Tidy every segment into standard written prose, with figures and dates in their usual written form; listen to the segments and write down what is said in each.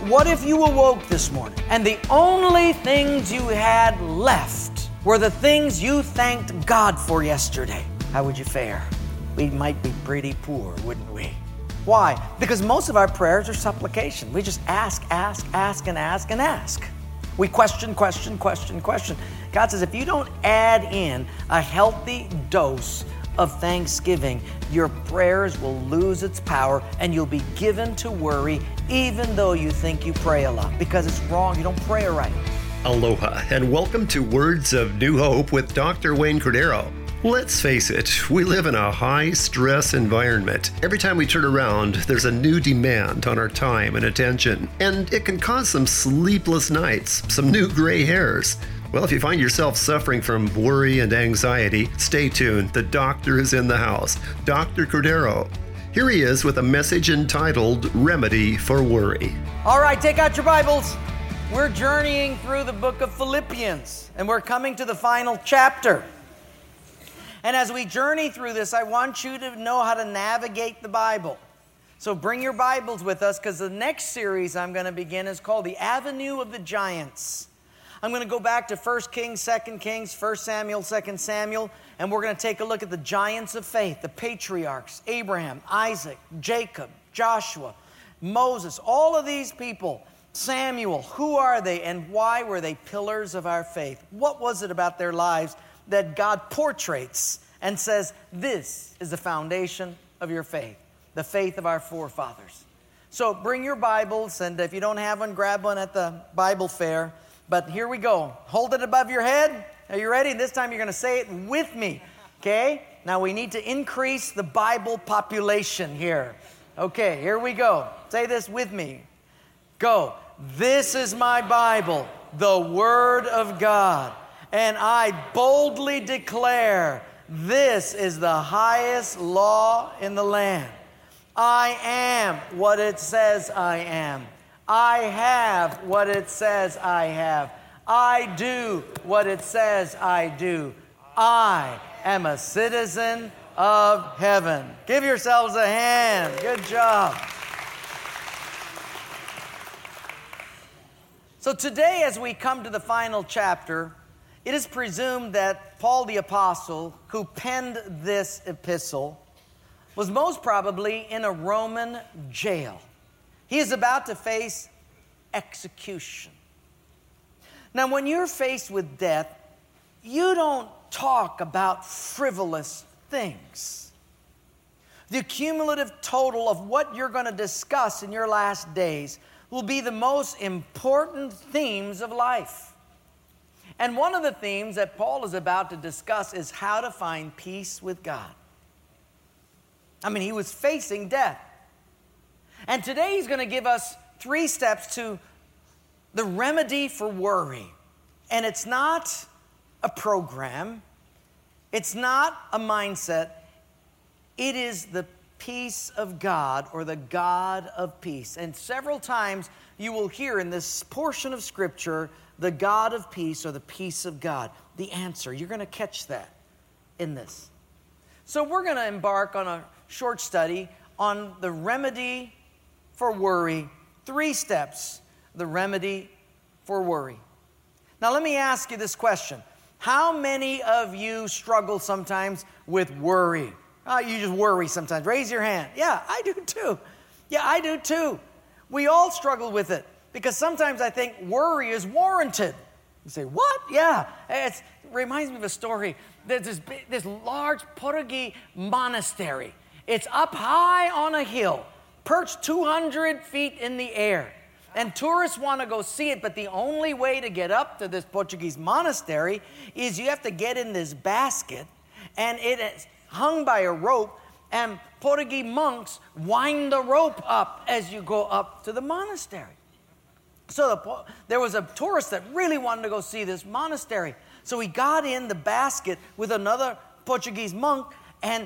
what if you awoke this morning and the only things you had left were the things you thanked God for yesterday? How would you fare? We might be pretty poor, wouldn't we? Why? Because most of our prayers are supplication. We just ask, and ask. We question. God says if you don't add in a healthy dose of thanksgiving, your prayers will lose its power and you'll be given to worry even though you think you pray a lot, because it's wrong. You don't pray right. Aloha and welcome to Words of New Hope with Dr. Wayne Cordero. Let's face it, we live in a high-stress environment. Every time we turn around, there's a new demand on our time and attention. And it can cause some sleepless nights, some new gray hairs. Well, if you find yourself suffering from worry and anxiety, stay tuned. The doctor is in the house, Dr. Cordero. Here he is with a message entitled Remedy for Worry. All right, take out your Bibles. We're journeying through the book of Philippians, and we're coming to the final chapter. And as we journey through this, I want you to know how to navigate the Bible. So bring your Bibles with us, because the next series I'm going to begin is called The Avenue of the Giants. I'm going to go back to 1 Kings, 2 Kings, 1 Samuel, 2 Samuel, and we're going to take a look at the giants of faith, the patriarchs, Abraham, Isaac, Jacob, Joshua, Moses, all of these people. Samuel, who are they and why were they pillars of our faith? What was it about their lives that God portraits and says, this is the foundation of your faith, the faith of our forefathers? So bring your Bibles, and if you don't have one, grab one at the Bible fair. But here we go. Hold it above your head. Are you ready? This time you're going to say it with me, okay? Now we need to increase the Bible population here. Okay, here we go. Say this with me. Go. This is my Bible, the Word of God. And I boldly declare, this is the highest law in the land. I am what it says I am. I have what it says I have. I do what it says I do. I am a citizen of heaven. Give yourselves a hand. Good job. So today, as we come to the final chapter, it is presumed that Paul the Apostle, who penned this epistle, was most probably in a Roman jail. He is about to face execution. Now, when you're faced with death, you don't talk about frivolous things. The cumulative total of what you're going to discuss in your last days will be the most important themes of life. And one of the themes that Paul is about to discuss is how to find peace with God. I mean, he was facing death. And today he's going to give us 3 steps to the remedy for worry. And it's not a program. It's not a mindset. It is the peace of God, or the God of peace. And several times you will hear in this portion of Scripture, the God of peace, or the peace of God. The answer, you're going to catch that in this. So we're going to embark on a short study on the remedy for worry. 3 steps, the remedy for worry. Now let me ask you this question. How many of you struggle sometimes with worry? You just worry sometimes. Raise your hand. Yeah, I do too. Yeah, I do too. We all struggle with it because sometimes I think worry is warranted. You say, what? Yeah. It reminds me of a story. There's this large Portuguese monastery. It's up high on a hill, perched 200 feet in the air. And tourists want to go see it, but the only way to get up to this Portuguese monastery is you have to get in this basket, and it is hung by a rope, and Portuguese monks wind the rope up as you go up to the monastery. So there was a tourist that really wanted to go see this monastery. So he got in the basket with another Portuguese monk, and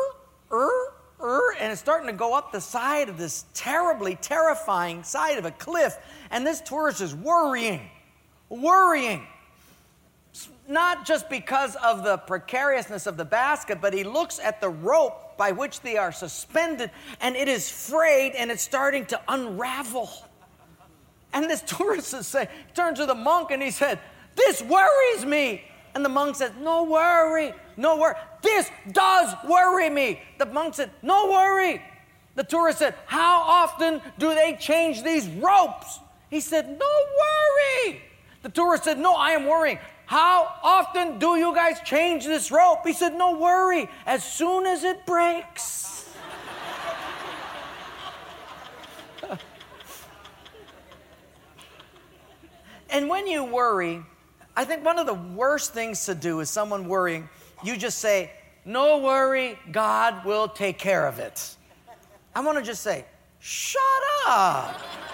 it's starting to go up the side of this terribly terrifying side of a cliff. And this tourist is worrying. Not just because of the precariousness of the basket, but he looks at the rope by which they are suspended, and it is frayed, and it's starting to unravel. And this tourist turned to the monk and he said, "This worries me." And the monk said, "No worry, no worry. This does worry me." The monk said, "No worry." The tourist said, "How often do they change these ropes?" He said, "No worry." The tourist said, "No, I am worrying. How often do you guys change this rope?" He said, "No worry, as soon as it breaks." And when you worry, I think one of the worst things to do is someone worrying, you just say, "No worry, God will take care of it." I want to just say, shut up.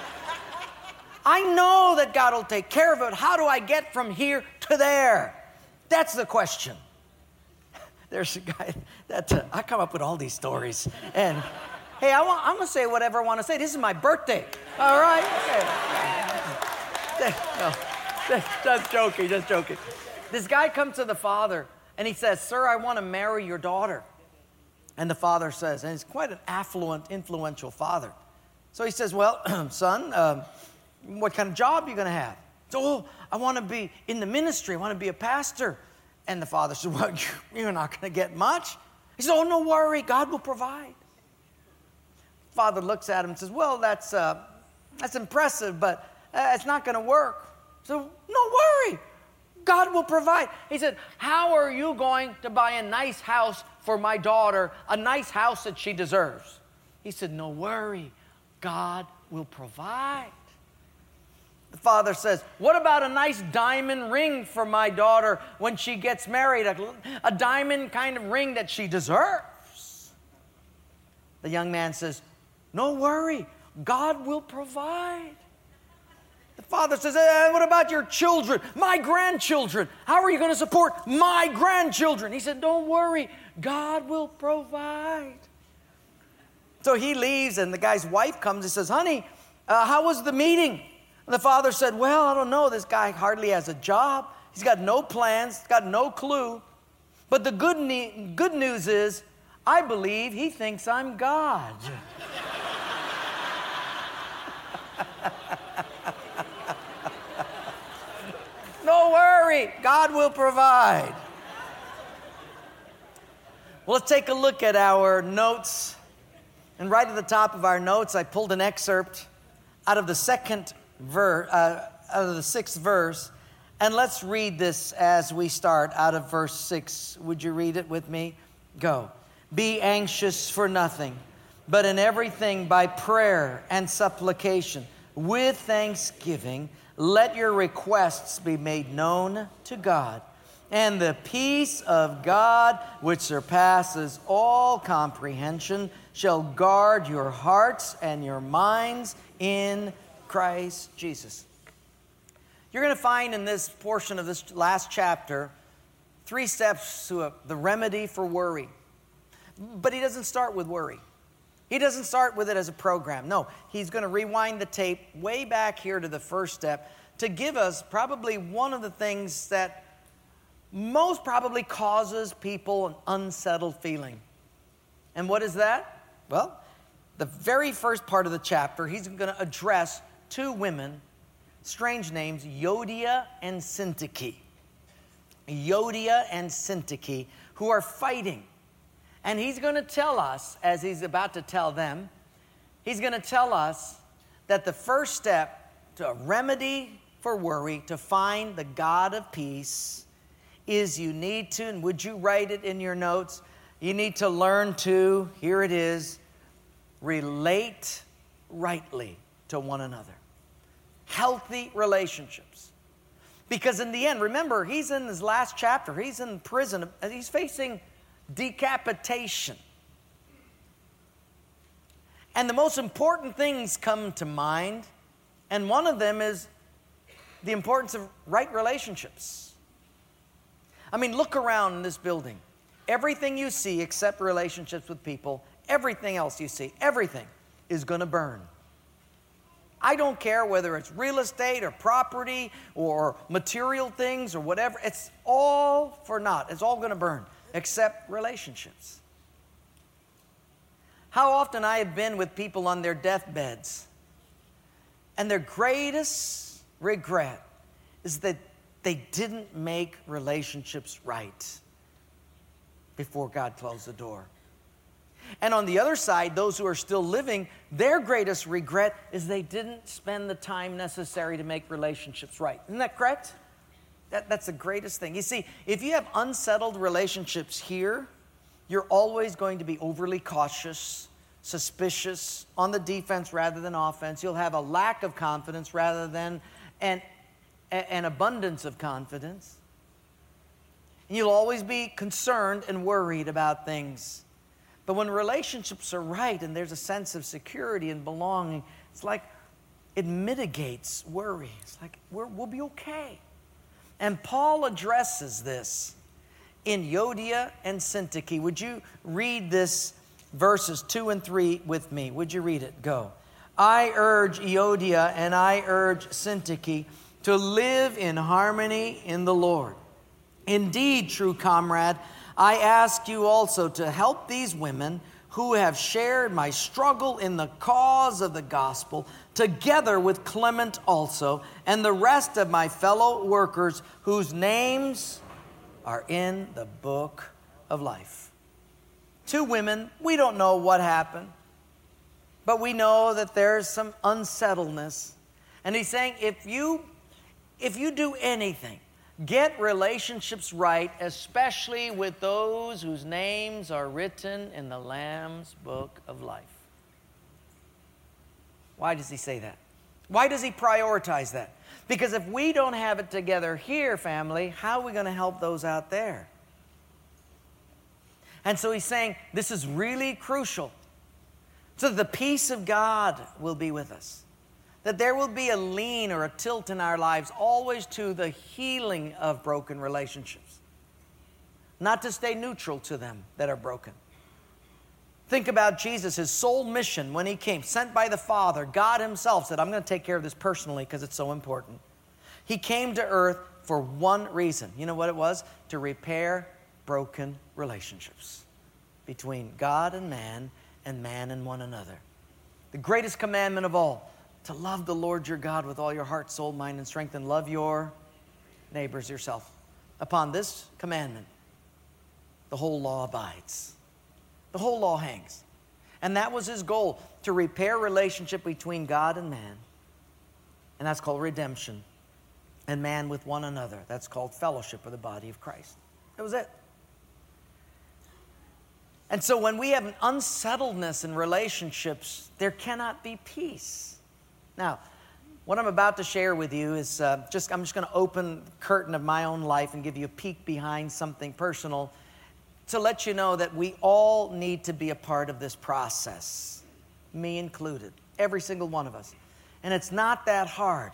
I know that God will take care of it. How do I get from here to there? That's the question. There's a guy that I come up with all these stories. And hey, I'm going to say whatever I want to say. This is my birthday. All right? Okay. No, just joking. This guy comes to the father and he says, "Sir, I want to marry your daughter." And the father says, and he's quite an affluent, influential father. So he says, "Well, son, what kind of job are you going to have?" "Oh, I want to be in the ministry. I want to be a pastor." And the father says, "Well, you're not going to get much." He says, "Oh, no worry. God will provide." Father looks at him and says, "Well, that's impressive, but it's not going to work." So, "No worry. God will provide." He said, "How are you going to buy a nice house for my daughter, a nice house that she deserves?" He said, "No worry. God will provide." The father says, "What about a nice diamond ring for my daughter when she gets married? A diamond kind of ring that she deserves." The young man says, "No worry. God will provide." The father says, "What about your children, my grandchildren? How are you going to support my grandchildren?" He said, "Don't worry, God will provide." So he leaves and the guy's wife comes and says, "Honey, how was the meeting?" And the father said, "Well, I don't know. This guy hardly has a job. He's got no plans, got no clue. But the good news is, I believe he thinks I'm God." No worry, God will provide. Well, let's take a look at our notes. And right at the top of our notes, I pulled an excerpt out of the sixth verse. And let's read this as we start out of verse 6. Would you read it with me? Go. "Be anxious for nothing, but in everything by prayer and supplication, with thanksgiving, let your requests be made known to God. And the peace of God, which surpasses all comprehension, shall guard your hearts and your minds in Christ Jesus." You're going to find in this portion of this last chapter 3 steps to the remedy for worry. But he doesn't start with worry. He doesn't start with it as a program. No, he's going to rewind the tape way back here to the first step to give us probably one of the things that most probably causes people an unsettled feeling. And what is that? Well, the very first part of the chapter, he's going to address 2 women, strange names, Euodia and Syntyche. Euodia and Syntyche, who are fighting. And he's going to tell us, as he's about to tell them, he's going to tell us that the first step to a remedy for worry, to find the God of peace, is you need to, and would you write it in your notes, you need to learn to, here it is, relate rightly to one another. Healthy relationships. Because in the end, remember, he's in his last chapter, he's in prison, and he's facing decapitation. And the most important things come to mind, and one of them is the importance of right relationships. I mean, look around in this building. Everything you see except relationships with people, everything else you see, everything is going to burn. I don't care whether it's real estate or property or material things or whatever. It's all for naught. It's all going to burn except relationships. How often I have been with people on their deathbeds, And their greatest regret is that they didn't make relationships right before God closed the door. And on the other side, those who are still living, their greatest regret is they didn't spend the time necessary to make relationships right. Isn't that correct? That's the greatest thing. You see, if you have unsettled relationships here, you're always going to be overly cautious, suspicious, on the defense rather than offense. You'll have a lack of confidence rather than an abundance of confidence. And you'll always be concerned and worried about things. But when relationships are right and there's a sense of security and belonging, it's like it mitigates worry. It's like we'll be okay. And Paul addresses this in Euodia and Syntyche. Would you read this verses 2 and 3 with me? Would you read it? Go. I urge Euodia and I urge Syntyche to live in harmony in the Lord. Indeed, true comrade, I ask you also to help these women who have shared my struggle in the cause of the gospel, together with Clement also, and the rest of my fellow workers whose names are in the book of life. 2 women, we don't know what happened, but we know that there's some unsettledness. And he's saying, if you do anything, get relationships right, especially with those whose names are written in the Lamb's book of life. Why does he say that? Why does he prioritize that? Because if we don't have it together here, family, how are we going to help those out there? And so he's saying this is really crucial, so that the peace of God will be with us. That there will be a lean or a tilt in our lives always to the healing of broken relationships. Not to stay neutral to them that are broken. Think about Jesus, his sole mission when he came, sent by the Father. God himself said, I'm going to take care of this personally because it's so important. He came to earth for one reason. You know what it was? To repair broken relationships between God and man and one another. The greatest commandment of all, to love the Lord your God with all your heart, soul, mind, and strength, and love your neighbors yourself. Upon this commandment, the whole law abides. The whole law hangs. And that was his goal, to repair relationship between God and man. And that's called redemption. And man with one another. That's called fellowship of the body of Christ. That was it. And so when we have an unsettledness in relationships, there cannot be peace. Now, what I'm about to share with you is I'm just going to open the curtain of my own life and give you a peek behind something personal to let you know that we all need to be a part of this process, me included, every single one of us. And it's not that hard.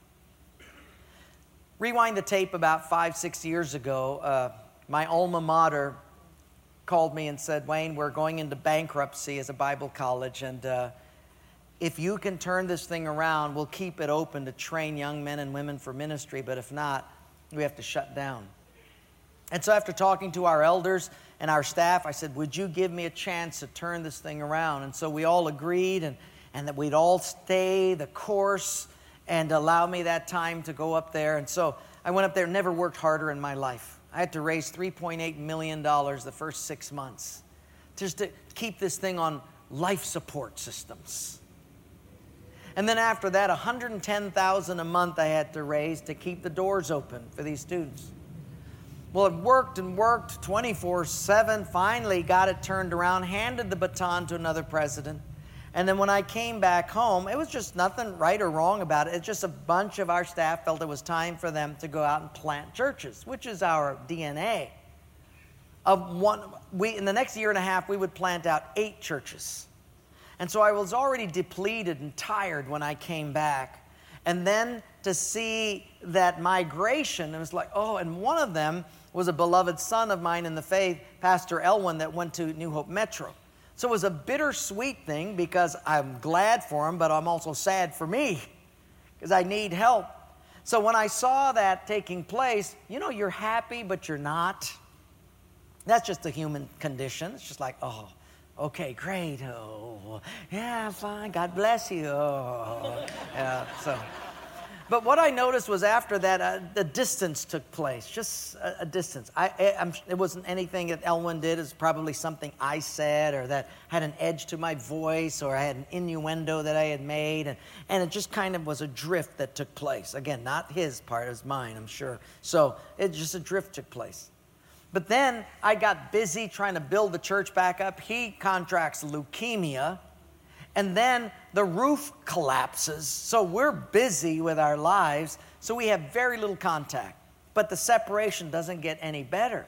Rewind the tape about 5-6 years ago. My alma mater called me and said, Wayne, we're going into bankruptcy as a Bible college, and if you can turn this thing around, we'll keep it open to train young men and women for ministry, but if not, we have to shut down. And so after talking to our elders and our staff, I said, would you give me a chance to turn this thing around? And so we all agreed and that we'd all stay the course and allow me that time to go up there. And so I went up there, never worked harder in my life. I had to raise $3.8 million the first 6 months just to keep this thing on life support systems. And then after that, $110,000 a month I had to raise to keep the doors open for these students. Well, it worked and worked 24/7, finally got it turned around, handed the baton to another president. And then when I came back home, it was just nothing right or wrong about it. It's just a bunch of our staff felt it was time for them to go out and plant churches, which is our DNA. In the next year and a half, we would plant out 8 churches. And so I was already depleted and tired when I came back. And then to see that migration, it was like, oh, and one of them was a beloved son of mine in the faith, Pastor Elwin, that went to New Hope Metro. So it was a bittersweet thing because I'm glad for him, but I'm also sad for me because I need help. So when I saw that taking place, you're happy, but you're not. That's just the human condition. It's just like, oh, Okay, great. Oh, yeah, fine. God bless you. Oh, yeah, so. But what I noticed was after that, the distance took place, just a distance. It wasn't anything that Elwyn did. It was probably something I said or that had an edge to my voice or I had an innuendo that I had made. And it just kind of was a drift that took place. Again, not his part, it was mine, I'm sure. So it just a drift took place. But then I got busy trying to build the church back up. He contracts leukemia. And then the roof collapses, so we're busy with our lives, so we have very little contact. But the separation doesn't get any better.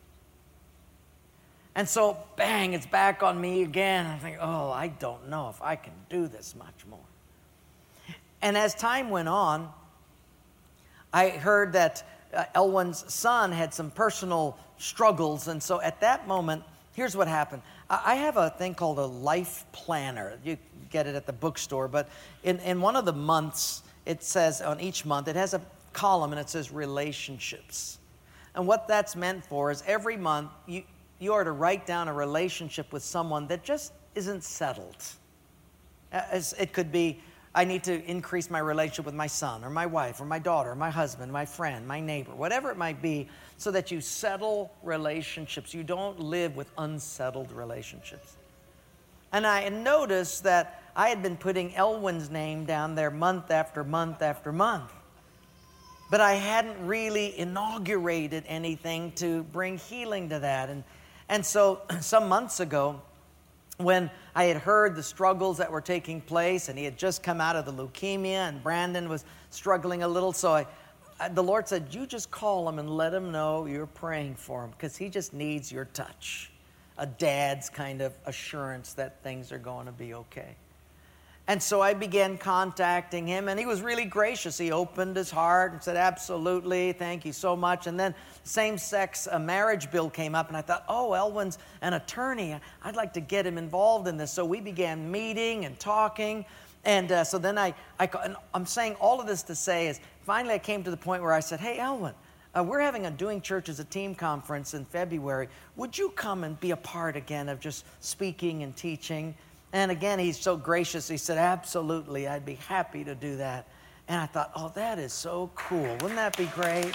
And so, bang, it's back on me again. I think, oh, I don't know if I can do this much more. And as time went on, I heard that Elwyn's son had some personal struggles, and so at that moment, here's what happened. I have a thing called a life planner. You get it at the bookstore, but in one of the months, it says on each month, it has a column and it says relationships. And what that's meant for is every month, you are to write down a relationship with someone that just isn't settled. It could be, I need to increase my relationship with my son or my wife or my daughter or my husband, my friend, my neighbor, whatever it might be, so that you settle relationships. You don't live with unsettled relationships. And I noticed that I had been putting Elwyn's name down there month after month after month. But I hadn't really inaugurated anything to bring healing to that. And so some months ago, when I had heard the struggles that were taking place, and he had just come out of the leukemia, and Brandon was struggling a little, so the Lord said, you just call him and let him know you're praying for him, because he just needs your touch, a dad's kind of assurance that things are going to be okay. And so I began contacting him, and he was really gracious. He opened his heart and said, absolutely, thank you so much. And then same-sex marriage bill came up, and I thought, oh, Elwyn's an attorney. I'd like to get him involved in this. So we began meeting and talking. And so then I'm saying all of this to say is, finally I came to the point where I said, hey, Elwyn, we're having a Doing Church as a Team conference in February. Would you come and be a part again of just speaking and teaching? And again, he's so gracious. He said, absolutely, I'd be happy to do that. And I thought, oh, that is so cool. Wouldn't that be great?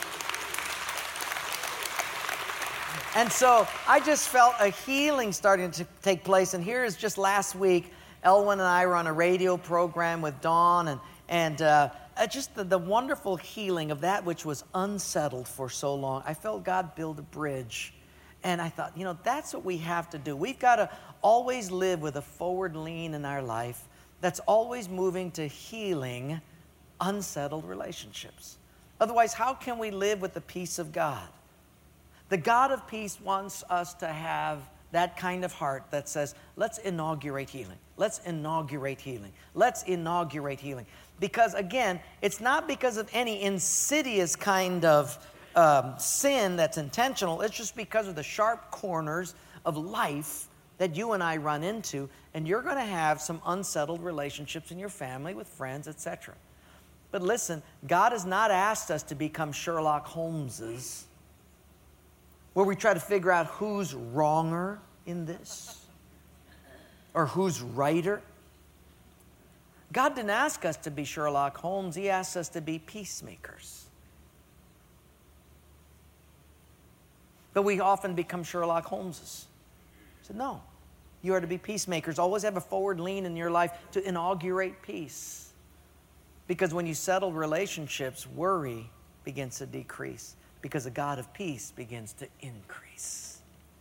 And so I just felt a healing starting to take place. And here is just last week, Elwyn and I were on a radio program with Dawn, and just the wonderful healing of that which was unsettled for so long. I felt God build a bridge. And I thought, that's what we have to do. We've got to always live with a forward lean in our life that's always moving to healing unsettled relationships. Otherwise, how can we live with the peace of God? The God of peace wants us to have that kind of heart that says, let's inaugurate healing. Let's inaugurate healing. Let's inaugurate healing. Because again, it's not because of any insidious kind of sin that's intentional. It's just because of the sharp corners of life that you and I run into, and you're going to have some unsettled relationships in your family, with friends, etc. But listen, God has not asked us to become Sherlock Holmeses, where we try to figure out who's wronger in this or who's righter. God didn't ask us to be Sherlock Holmes. He asked us to be peacemakers. But we often become Sherlock Holmeses. He said, no, you are to be peacemakers. Always have a forward lean in your life to inaugurate peace. Because when you settle relationships, worry begins to decrease, because the God of peace begins to increase.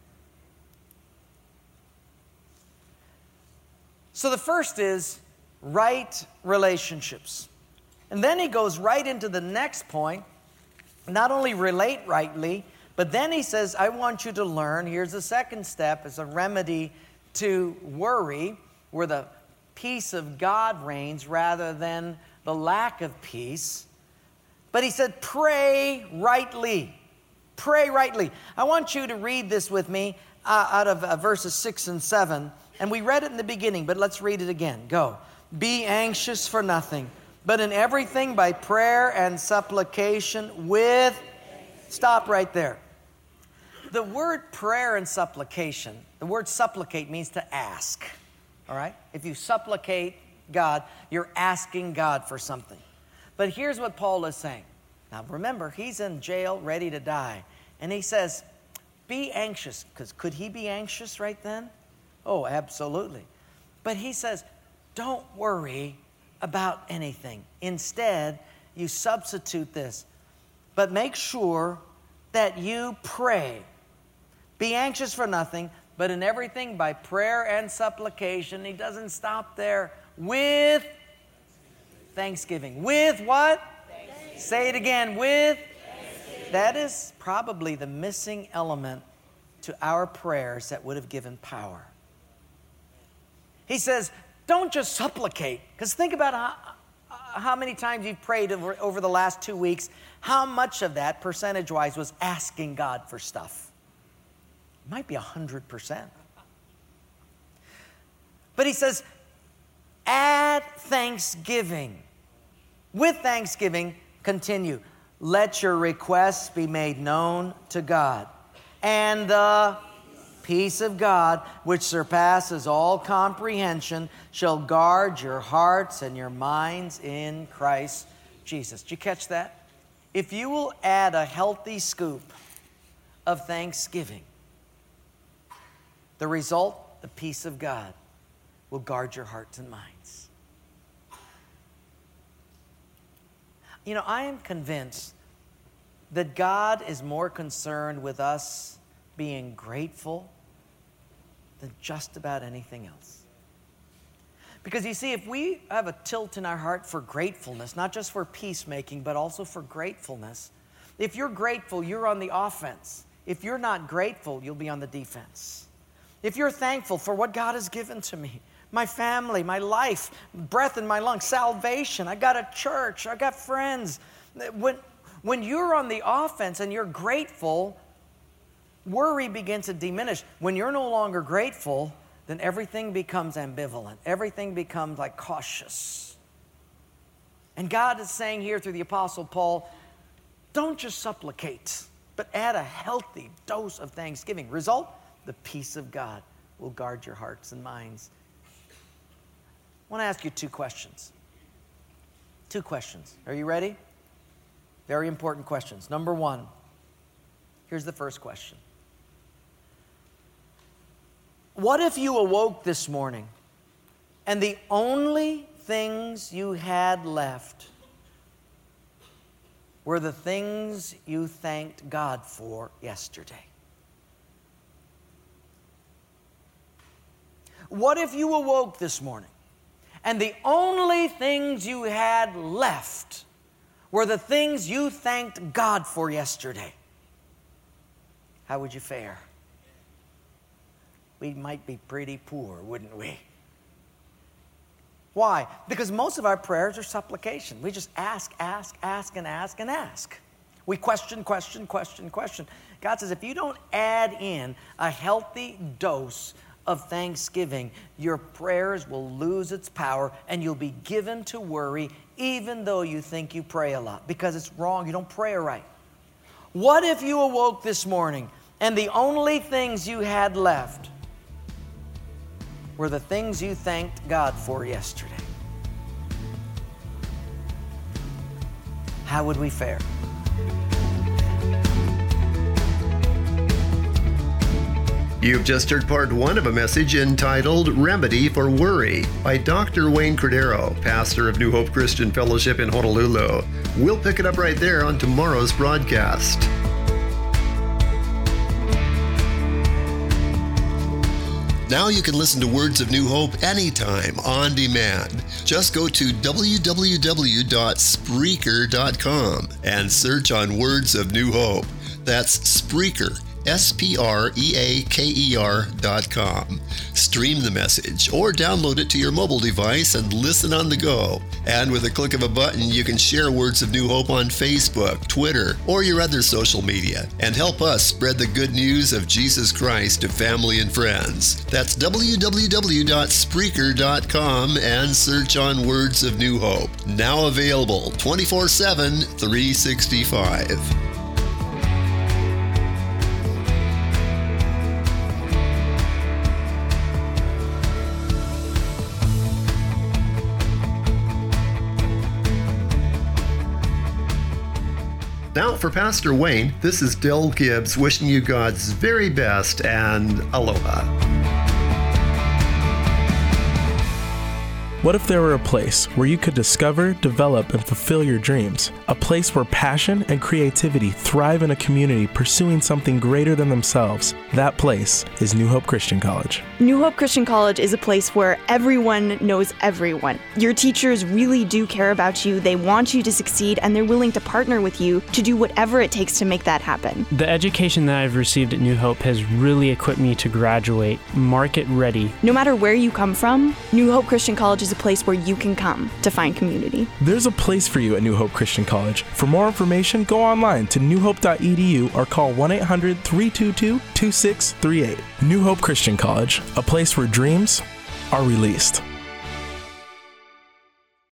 So the first is right relationships. And then he goes right into the next point. Not only relate rightly, but then he says, I want you to learn, here's the second step, as a remedy to worry, where the peace of God reigns rather than the lack of peace. But he said, pray rightly. Pray rightly. I want you to read this with me out of verses 6 and 7. And we read it in the beginning, but let's read it again. Go. Be anxious for nothing, but in everything by prayer and supplication with... Stop right there. The word prayer and supplication, the word supplicate means to ask, all right? If you supplicate God, you're asking God for something. But here's what Paul is saying. Now remember, he's in jail, ready to die. And he says, be anxious, because could he be anxious right then? Oh, absolutely. But he says, don't worry about anything. Instead, you substitute this. But make sure that you pray. Be anxious for nothing, but in everything by prayer and supplication. He doesn't stop there. With thanksgiving. With what? Thanksgiving. Say it again. With thanksgiving. That is probably the missing element to our prayers that would have given power. He says, don't just supplicate. Because think about how many times you've prayed over the last 2 weeks. How much of that, percentage-wise, was asking God for stuff? It might be 100%. But he says, add thanksgiving. With thanksgiving, continue. Let your requests be made known to God. And the peace of God, which surpasses all comprehension, shall guard your hearts and your minds in Christ Jesus. Did you catch that? If you will add a healthy scoop of thanksgiving, the result, the peace of God, will guard your hearts and minds. You know, I am convinced that God is more concerned with us being grateful than just about anything else. Because you see, if we have a tilt in our heart for gratefulness, not just for peacemaking, but also for gratefulness, if you're grateful, you're on the offense. If you're not grateful, you'll be on the defense. If you're thankful for what God has given to me, my family, my life, breath in my lungs, salvation, I got a church, I got friends. When you're on the offense and you're grateful, worry begins to diminish. When you're no longer grateful, then everything becomes ambivalent. Everything becomes like cautious. And God is saying here through the Apostle Paul, don't just supplicate, but add a healthy dose of thanksgiving. Result, the peace of God will guard your hearts and minds. I want to ask you 2 questions. 2 questions. Are you ready? Very important questions. Number 1, here's the first question. What if you awoke this morning and the only things you had left were the things you thanked God for yesterday? What if you awoke this morning and the only things you had left were the things you thanked God for yesterday? How would you fare? We might be pretty poor, wouldn't we? Why? Because most of our prayers are supplication. We just ask, and ask. We question. God says, if you don't add in a healthy dose of thanksgiving, your prayers will lose its power and you'll be given to worry even though you think you pray a lot, because it's wrong. You don't pray right. What if you awoke this morning and the only things you had left were the things you thanked God for yesterday? How would we fare? You've just heard part 1 of a message entitled Remedy for Worry by Dr. Wayne Cordero, pastor of New Hope Christian Fellowship in Honolulu. We'll pick it up right there on tomorrow's broadcast. Now you can listen to Words of New Hope anytime, on demand. Just go to www.spreaker.com and search on Words of New Hope. That's Spreaker, SPREAKER.com. Stream the message or download it to your mobile device and listen on the go. And with a click of a button, you can share Words of New Hope on Facebook, Twitter, or your other social media and help us spread the good news of Jesus Christ to family and friends. That's www.spreaker.com and search on Words of New Hope. Now available 24/7, 365. Now, for Pastor Wayne, this is Del Gibbs wishing you God's very best and aloha. What if there were a place where you could discover, develop, and fulfill your dreams? A place where passion and creativity thrive in a community pursuing something greater than themselves. That place is New Hope Christian College. New Hope Christian College is a place where everyone knows everyone. Your teachers really do care about you, they want you to succeed, and they're willing to partner with you to do whatever it takes to make that happen. The education that I've received at New Hope has really equipped me to graduate market ready. No matter where you come from, New Hope Christian College is a place where you can come to find community. There's a place for you at New Hope Christian College. For more information, go online to newhope.edu or call 1-800-322-2638. New Hope Christian College, a place where dreams are released.